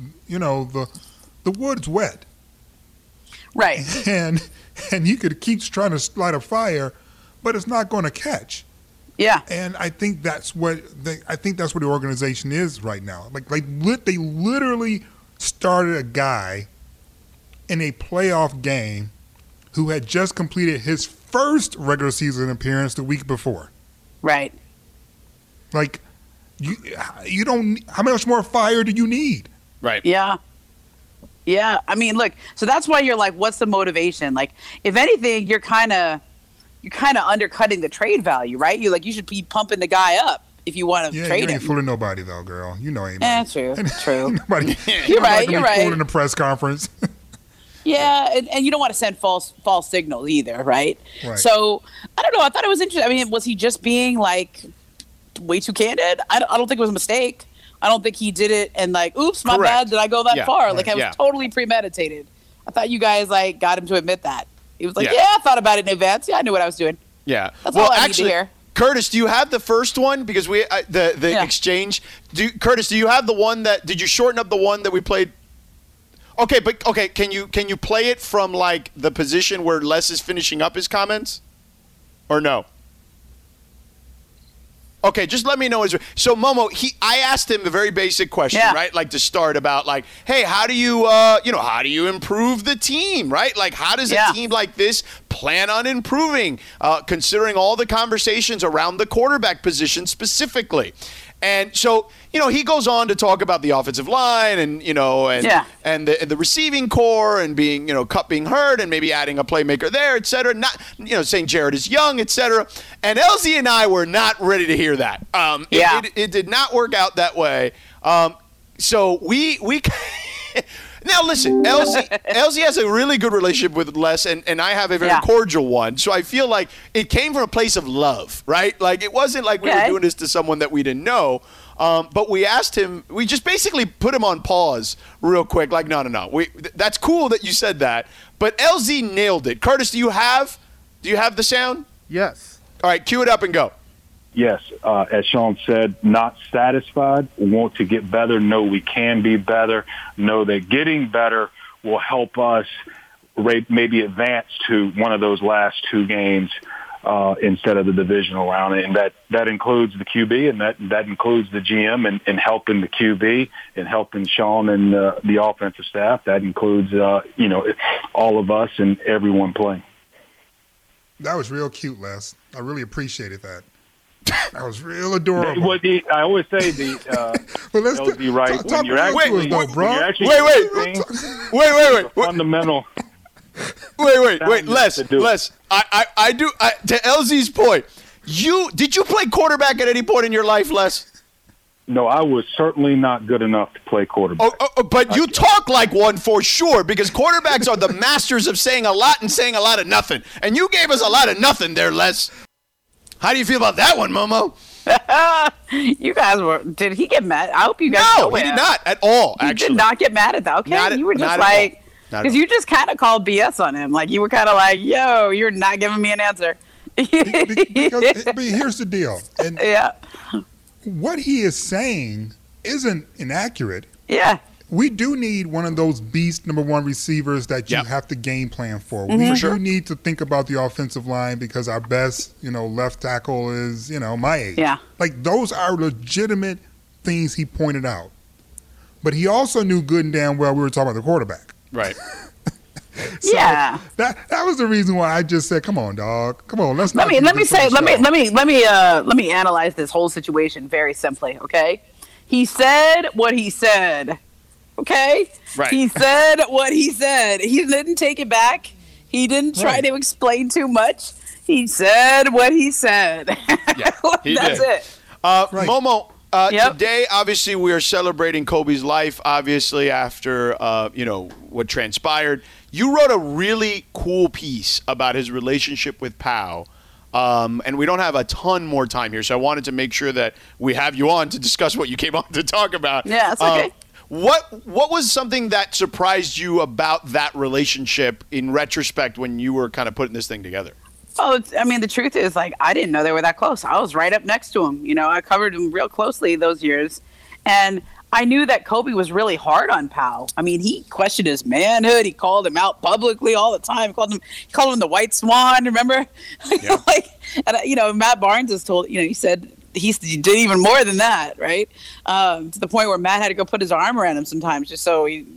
the wood's wet. Right. And you could keep trying to light a fire, but it's not going to catch. Yeah. And I think that's what the organization is right now. Like, they literally started a guy in a playoff game who had just completed his first regular season appearance the week before. Right. Like, you don't. How much more fire do you need? Right. Yeah. Yeah. I mean, look. So that's why you're like, what's the motivation? Like, if anything, you're kind of undercutting the trade value, right? You should be pumping the guy up if you want to trade him. You ain't fooling nobody though, girl. Ain't true. Nobody. You're right. You're right. Fooled in a press conference. Yeah, and you don't want to send false signals either, right? So, I don't know. I thought it was interesting. I mean, was he just being, like, way too candid? I don't think it was a mistake. I don't think he did it and, like, oops, my bad, did I go that far? Like, it was totally premeditated. I thought you guys, like, got him to admit that. He was like, I thought about it in advance. Yeah, I knew what I was doing. Yeah. That's all I need to hear. Curtis, do you have the first one? Because the exchange. Curtis, do you have the one did you shorten up the one that we played? Okay, can you play it from, like, the position where Les is finishing up his comments? Or no? Okay, just let me know. So, Momo, I asked him a very basic question, right? Like, to start about, like, hey, how do you improve the team, right? Like, how does a team like this plan on improving, considering all the conversations around the quarterback position specifically? And so, he goes on to talk about the offensive line and the receiving core and being, Kupp being hurt and maybe adding a playmaker there, et cetera. Not, saying Jared is young, et cetera. And LZ and I were not ready to hear that. It did not work out that way. So we now listen, LZ has a really good relationship with Les, and I have a very cordial one. So I feel like it came from a place of love, right? Like, it wasn't like we were doing this to someone that we didn't know. But we asked him, we just basically put him on pause real quick. Like, no. That's cool that you said that. But LZ nailed it. Curtis, do you have the sound? Yes. All right, cue it up and go. yes, as Sean said, not satisfied, want to get better, know we can be better, know that getting better will help us maybe advance to one of those last two games instead of the divisional round. And that includes the QB, and that includes the GM and helping the QB and helping Sean and the offensive staff. That includes, all of us and everyone playing. That was real cute, Les. I really appreciated that. That was real adorable. I always say LZ, right? When you're actually, wait. Fundamental. Wait, Les. To LZ's point, did you play quarterback at any point in your life, Les? No, I was certainly not good enough to play quarterback. But you talk like one for sure, because quarterbacks are the masters of saying a lot and saying a lot of nothing. And you gave us a lot of nothing there, Les. How do you feel about that one, Momo? You guys did he get mad? I hope you guys No, he did not at all, actually. You did not get mad at that. Okay, you were just like, because you just kind of called BS on him. Like, you were kind of like, yo, you're not giving me an answer. But here's the deal. And what he is saying isn't inaccurate. Yeah. We do need one of those beast number one receivers that you have to game plan for. We do need to think about the offensive line because our best, left tackle is, my age. Yeah. Like, those are legitimate things he pointed out. But he also knew good and damn well we were talking about the quarterback. Right. So that was the reason why I just said, "Come on, dog. Come on, let's." Let me analyze this whole situation very simply. Okay, he said what he said. Okay, right. He said what he said. He didn't take it back. He didn't try to explain too much. He said what he said. Yeah, That's it. Momo. Today, obviously, we are celebrating Kobe's life, obviously, after, what transpired. You wrote a really cool piece about his relationship with Pau, and we don't have a ton more time here, so I wanted to make sure that we have you on to discuss what you came on to talk about. Yeah, that's okay. What was something that surprised you about that relationship in retrospect when you were kind of putting this thing together? Oh, the truth is, I didn't know they were that close. I was right up next to him. I covered him real closely those years. And I knew that Kobe was really hard on Pau. He questioned his manhood. He called him out publicly all the time. He called him the White Swan, remember? Yeah. Matt Barnes has told, he said he did even more than that, right? To the point where Matt had to go put his arm around him sometimes just so he,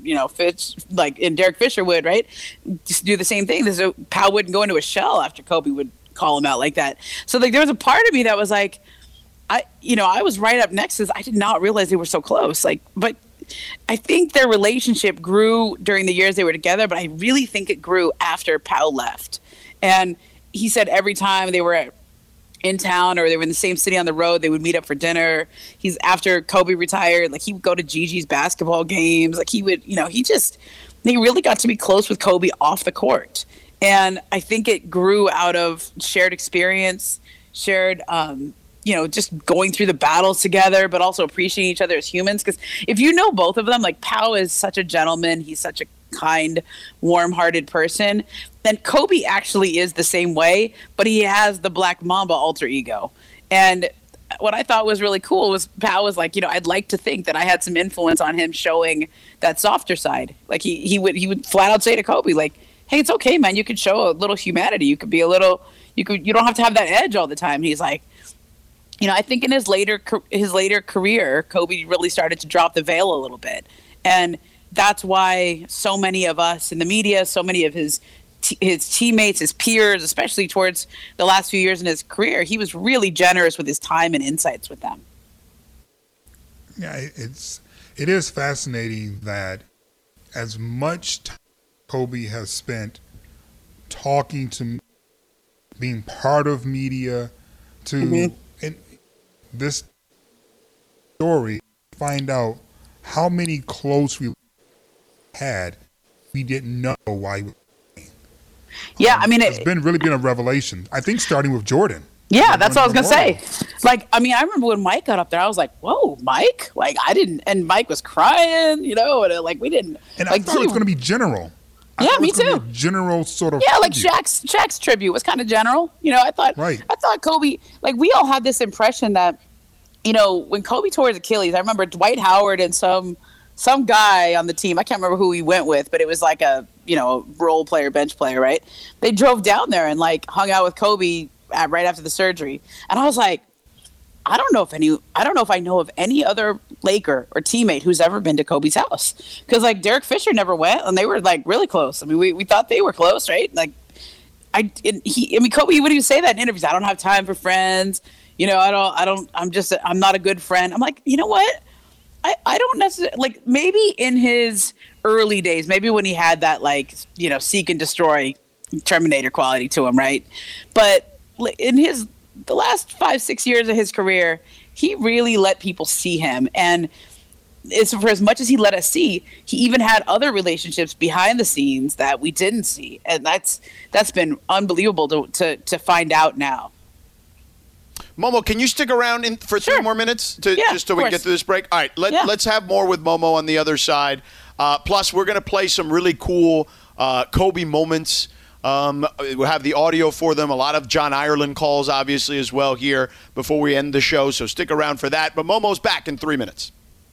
and Derek Fisher would, right? Just do the same thing. So Pau wouldn't go into a shell after Kobe would call him out like that. So there was a part of me that was like, I was right up next to this. I did not realize they were so close. But I think their relationship grew during the years they were together, but I really think it grew after Pau left. And he said every time they were in town or they were in the same city on the road, they would meet up for dinner. After Kobe retired, he would go to Gigi's basketball games. He would, he really got to be close with Kobe off the court. And I think it grew out of shared experience, shared, just going through the battles together, but also appreciating each other as humans. Because if you know both of them, Pau is such a gentleman. He's such a kind, warm-hearted person. And Kobe actually is the same way, but he has the Black Mamba alter ego. And what I thought was really cool was Pau was like, I'd like to think that I had some influence on him showing that softer side. He would flat out say to Kobe, hey, it's okay, man. You could show a little humanity. You could be you don't have to have that edge all the time. And he's like, I think in his later career, Kobe really started to drop the veil a little bit. And that's why so many of us in the media, so many of his teammates, his peers, especially towards the last few years in his career, he was really generous with his time and insights with them. Yeah, it is fascinating that as much time Kobe has spent talking to, being part of media, to and this story, find out how many close we had, we didn't know why. Yeah, it's really been a revelation. I think starting with Jordan. Yeah, that's what I was gonna say. I remember when Mike got up there, I was like, "Whoa, Mike!" And Mike was crying, and we didn't. And I thought it was gonna be general. Yeah, me too. A general sort of. Yeah, like Shaq's tribute was kind of general. I thought Kobe. Like we all had this impression that, when Kobe tore his Achilles, I remember Dwight Howard and some guy on the team. I can't remember who he went with, but it was like a role player, bench player, right? They drove down there and like hung out with Kobe right after the surgery, and I was like, I don't know if I know of any other Laker or teammate who's ever been to Kobe's house, because like Derek Fisher never went, and they were like really close. I mean, we thought they were close, right? Like, Kobe would even say that in interviews. I don't have time for friends. I'm not a good friend. I'm like, you know what? I don't necessarily, like, maybe in his early days, maybe when he had that like seek and destroy Terminator quality to him, right? But in the last 5-6 years of his career, he really let people see him. And for as much as he let us see, he even had other relationships behind the scenes that we didn't see. And that's been unbelievable to find out now. Momo, can you stick around for 3 more minutes just so we can get through this break? All right, let's have more with Momo on the other side. Plus, we're going to play some really cool Kobe moments. We'll have the audio for them. A lot of John Ireland calls, obviously, as well here before we end the show. So stick around for that. But Momo's back in 3 minutes.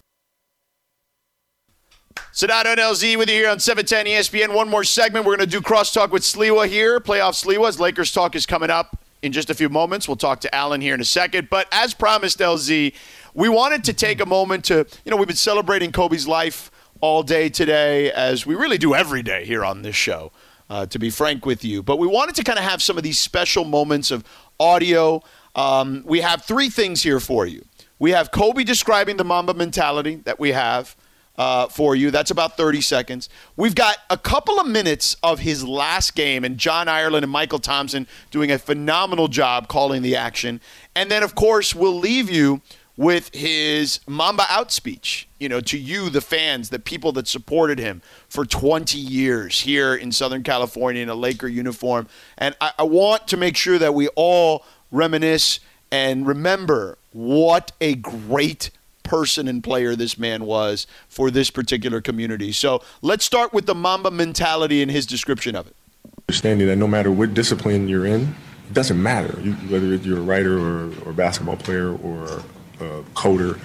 Sedano and LZ with you here on 710 ESPN. One more segment. We're going to do crosstalk with Sliwa here. Playoff Sliwa's Lakers talk is coming up in just a few moments. We'll talk to Alan here in a second. But as promised, LZ, we wanted to take a moment to, we've been celebrating Kobe's life all day today, as we really do every day here on this show. To be frank with you. But we wanted to kind of have some of these special moments of audio. We have 3 things here for you. We have Kobe describing the Mamba mentality that we have for you. That's about 30 seconds. We've got a couple of minutes of his last game, and John Ireland and Michael Thompson doing a phenomenal job calling the action. And then, of course, we'll leave you with his Mamba out speech, to you, the fans, the people that supported him for 20 years here in Southern California in a Laker uniform. And I want to make sure that we all reminisce and remember what a great person and player this man was for this particular community. So let's start with the Mamba mentality and his description of it. Understanding that no matter what discipline you're in, it doesn't matter, whether you're a writer or basketball player or coder,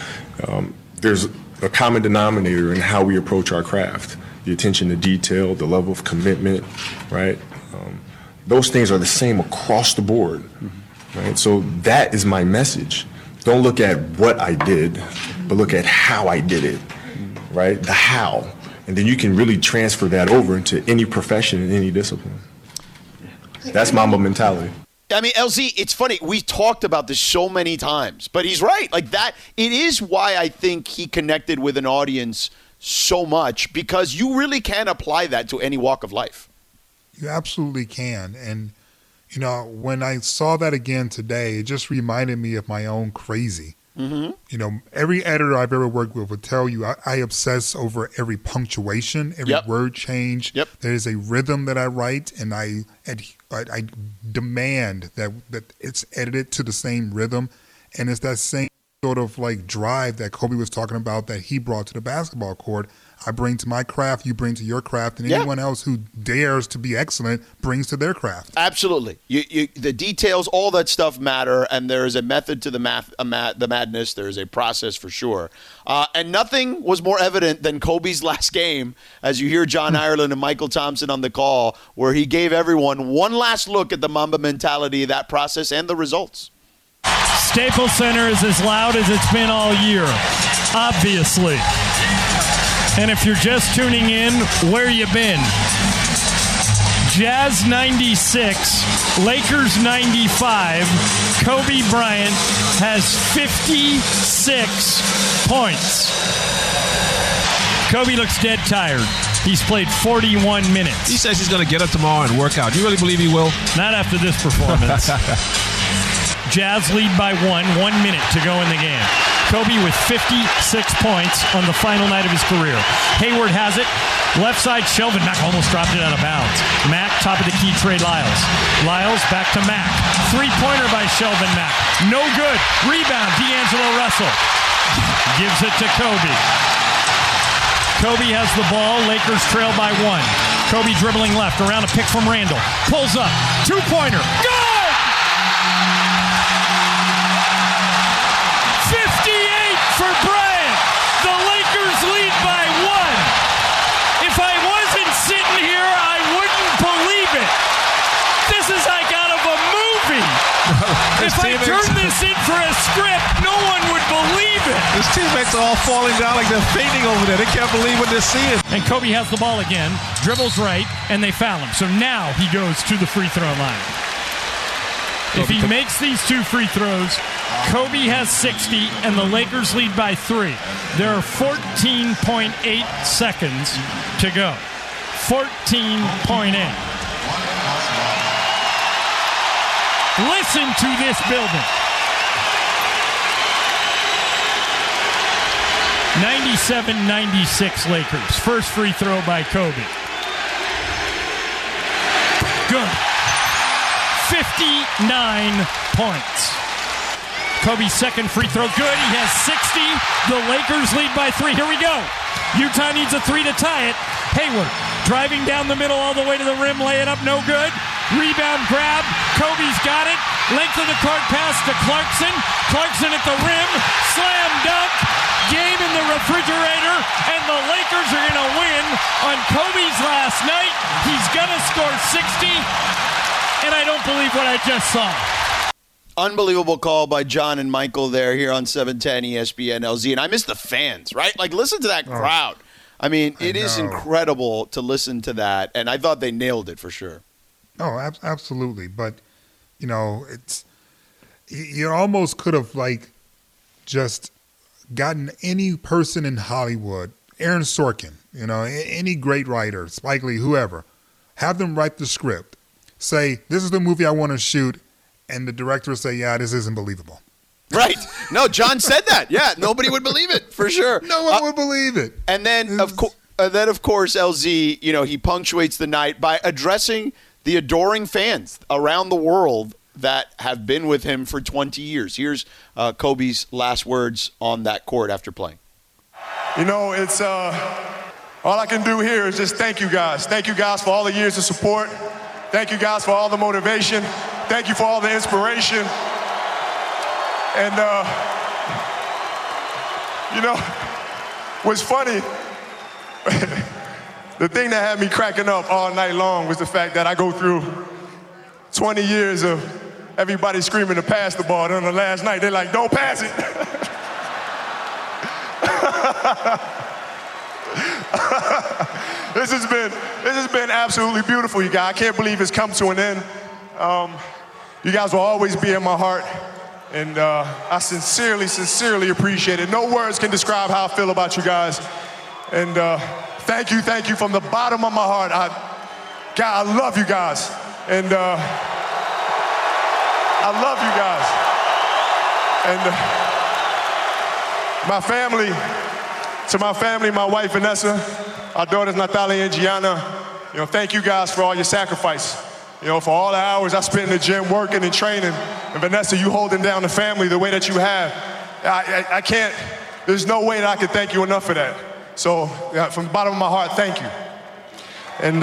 there's a common denominator in how we approach our craft. The attention to detail, the level of commitment, right? Those things are the same across the board, right? So that is my message. Don't look at what I did, but look at how I did it, right? The how. And then you can really transfer that over into any profession and any discipline. That's Mamba mentality. I mean, LZ, it's funny. We talked about this so many times, but he's right. Like that, it is why I think he connected with an audience so much, because you really can apply that to any walk of life. You absolutely can. And, when I saw that again today, it just reminded me of my own crazy. Mm-hmm. Every editor I've ever worked with will tell you I obsess over every punctuation, every word change. Yep. There's a rhythm that I write, and I demand that it's edited to the same rhythm. And it's that same sort of like drive that Kobe was talking about that he brought to the basketball court. I bring to my craft, you bring to your craft, and anyone else who dares to be excellent brings to their craft. Absolutely. The details, all that stuff matter, and there is a method to the madness. There is a process for sure. And nothing was more evident than Kobe's last game, as you hear John Ireland and Michael Thompson on the call, where he gave everyone one last look at the Mamba mentality, that process, and the results. Staples Center is as loud as it's been all year, obviously. And if you're just tuning in, where you been? Jazz 96, Lakers 95. Kobe Bryant has 56 points. Kobe looks dead tired. He's played 41 minutes. He says he's going to get up tomorrow and work out. Do you really believe he will? Not after this performance. Jazz lead by 1 minute to go in the game. Kobe with 56 points on the final night of his career. Hayward has it. Left side, Shelvin Mack almost dropped it out of bounds. Mack, top of the key, Trey Lyles. Lyles back to Mack. Three-pointer by Shelvin Mack. No good. Rebound, D'Angelo Russell. Gives it to Kobe. Kobe has the ball. Lakers trail by 1. Kobe dribbling left, around a pick from Randall. Pulls up, two-pointer, good! 58 for Bryant. The Lakers lead by 1. If I wasn't sitting here, I wouldn't believe it. This is like out of a movie. If I turn this in for a script, no one would believe it. His teammates are all falling down like they're fainting over there. They can't believe what they're seeing. And Kobe has the ball again, dribbles right, and they foul him. So now he goes to the free throw line. If he makes these 2 free throws, Kobe has 60, and the Lakers lead by 3. There are 14.8 seconds to go. 14.8. Listen to this building. 97-96 Lakers. First free throw by Kobe. Good. 59 points. Kobe's second free throw, good. He has 60. The Lakers lead by 3. Here we go. Utah needs a 3 to tie it. Hayward driving down the middle all the way to the rim, lay it up, no good. Rebound grab. Kobe's got it. Length of the court pass to Clarkson. Clarkson at the rim. Slam dunk. Game in the refrigerator. And the Lakers are going to win on Kobe's last night. He's going to score 60. And I don't believe what I just saw. Unbelievable call by John and Michael there here on 710 ESPN LZ. And I miss the fans, right? Like, listen to that crowd. I mean, it is incredible to listen to that. And I thought they nailed it for sure. Oh, absolutely. But, you know, you almost could have, like, just gotten any person in Hollywood, Aaron Sorkin, you know, any great writer, Spike Lee, whoever, have them write the script. Say, this is the movie I want to shoot, and the director will say, yeah, this isn't believable. Right. No, John said that. Yeah, nobody would believe it, for sure. No one would believe it. And then, of course, LZ, you know, he punctuates the night by addressing the adoring fans around the world that have been with him for 20 years. Here's Kobe's last words on that court after playing. You know, it's all I can do here is just thank you guys. Thank you guys for all the years of support. Thank you guys for all the motivation. Thank you for all the inspiration. And, you know, what's funny, the thing that had me cracking up all night long was the fact that I go through 20 years of everybody screaming to pass the ball. And on the last night, they're like, don't pass it. This has been absolutely beautiful, you guys. I can't believe it's come to an end. You guys will always be in my heart. And I sincerely appreciate it. No words can describe how I feel about you guys. And thank you from the bottom of my heart. God, I love you guys. And I love you guys. And my family, my wife Vanessa, our daughters Natalia and Gianna, you know, thank you guys for all your sacrifice. You know, for all the hours I spent in the gym working and training. And Vanessa, you holding down the family the way that you have. I can't, there's no way that I can thank you enough for that. So from the bottom of my heart, thank you. And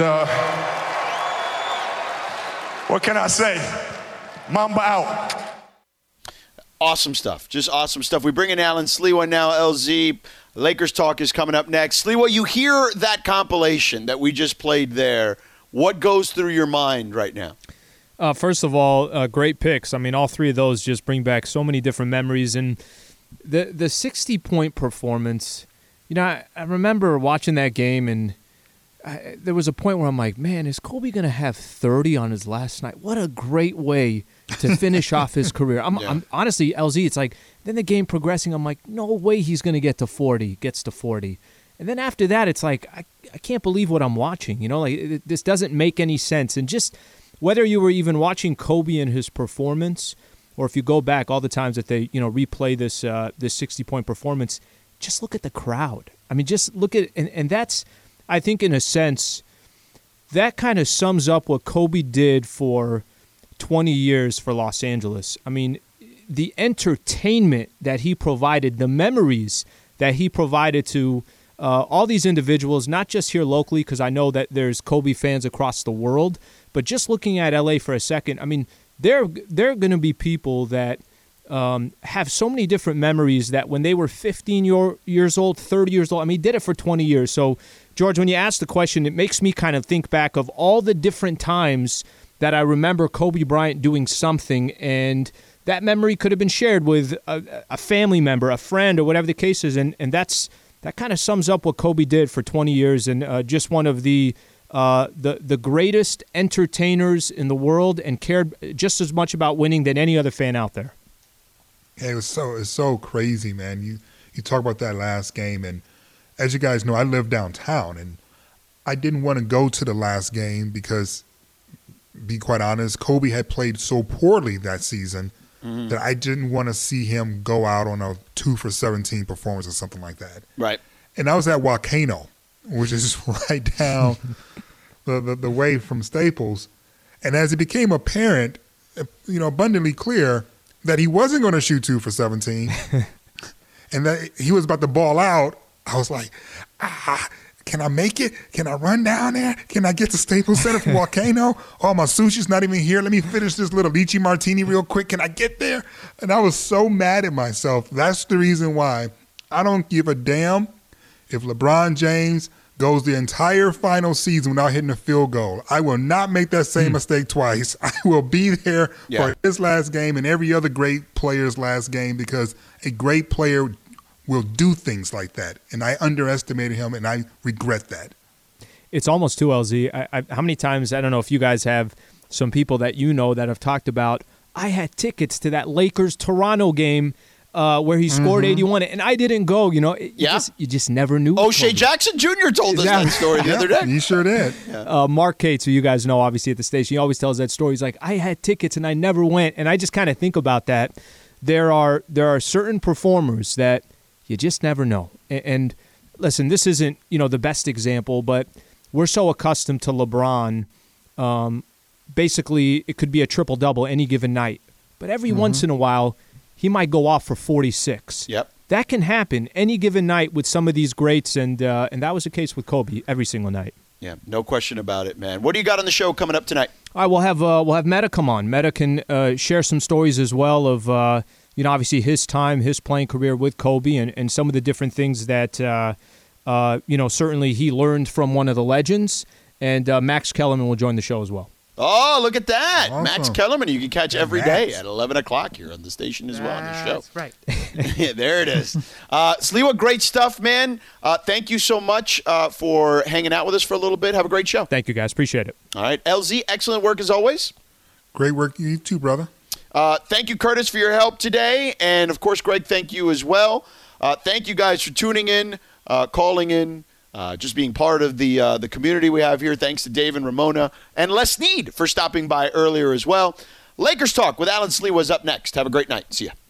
what can I say? Mamba out. Awesome stuff. Just awesome stuff. We bring in Alan Sliwa now, LZ. Lakers talk is coming up next. Sliwa, you hear that compilation that we just played there. What goes through your mind right now? First of all, great picks. I mean, all three of those just bring back so many different memories. And the 60-point performance, you know, I remember watching that game, and there was a point where I'm like, man, is Kobe going to have 30 on his last night? What a great way to finish off his career. I'm honestly, LZ, it's like, then the game progressing, I'm like, no way he's going to get to 40, gets to 40. And then after that, it's like, I can't believe what I'm watching. You know, like this doesn't make any sense. And just whether you were even watching Kobe and his performance, or if you go back all the times that they, you know, replay this 60-point performance, just look at the crowd. I mean, just look at, and that's, I think in a sense, that kind of sums up what Kobe did for 20 years for Los Angeles. I mean, the entertainment that he provided, the memories that he provided to all these individuals, not just here locally, because I know that there's Kobe fans across the world, but just looking at LA for a second, I mean, there are going to be people that have so many different memories that when they were 15 years old, 30 years old, I mean, he did it for 20 years. So, George, when you ask the question, it makes me kind of think back of all the different times that I remember Kobe Bryant doing something, and that memory could have been shared with a family member, a friend, or whatever the case is, and that kind of sums up what Kobe did for 20 years, and just one of the greatest entertainers in the world, and cared just as much about winning than any other fan out there. Yeah, it's so crazy, man. You talk about that last game, and as you guys know, I live downtown, and I didn't want to go to the last game because, be quite honest, Kobe had played so poorly that season that I didn't want to see him go out on a 2 for 17 performance or something like that. Right. And I was at Volcano, which is right down the way from Staples. And as it became apparent, abundantly clear that he wasn't going to shoot 2 for 17 and that he was about to ball out, I was like, can I make it? Can I run down there? Can I get to Staples Center for Volcano? Oh, my sushi's not even here. Let me finish this little lychee martini real quick. Can I get there? And I was so mad at myself. That's the reason why I don't give a damn if LeBron James goes the entire final season without hitting a field goal. I will not make that same mistake twice. I will be there for his last game and every other great player's last game, because a great player will do things like that. And I underestimated him, and I regret that. It's almost too, LZ. How many times, I don't know if you guys have some people that you know that have talked about, I had tickets to that Lakers-Toronto game where he scored 81, and I didn't go. You just never knew. O'Shea Jackson Jr. told us that story the other day. You sure did. Mark Cates, who you guys know obviously at the station, he always tells that story. He's like, I had tickets and I never went. And I just kind of think about that. There are certain performers that you just never know. And listen, this isn't the best example, but we're so accustomed to LeBron. Basically, it could be a triple-double any given night. But every once in a while, he might go off for 46. Yep. That can happen any given night with some of these greats, and that was the case with Kobe every single night. Yeah, no question about it, man. What do you got on the show coming up tonight? All right, we'll have Meta come on. Meta can share some stories as well of obviously his time, his playing career with Kobe, and some of the different things that certainly he learned from one of the legends. And Max Kellerman will join the show as well. Oh, look at that. Awesome. Max Kellerman, you can catch every day at 11 o'clock here on the station as well on the show. That's right. Yeah, there it is. Sliwa, great stuff, man. Thank you so much for hanging out with us for a little bit. Have a great show. Thank you, guys. Appreciate it. All right. LZ, excellent work as always. Great work. You too, brother. Thank you, Curtis, for your help today. And, of course, Greg, thank you as well. Thank you guys for tuning in, calling in. Just being part of the community we have here. Thanks to Dave and Ramona and Les Snead for stopping by earlier as well. Lakers Talk with Alan Sliwa is up next. Have a great night. See ya.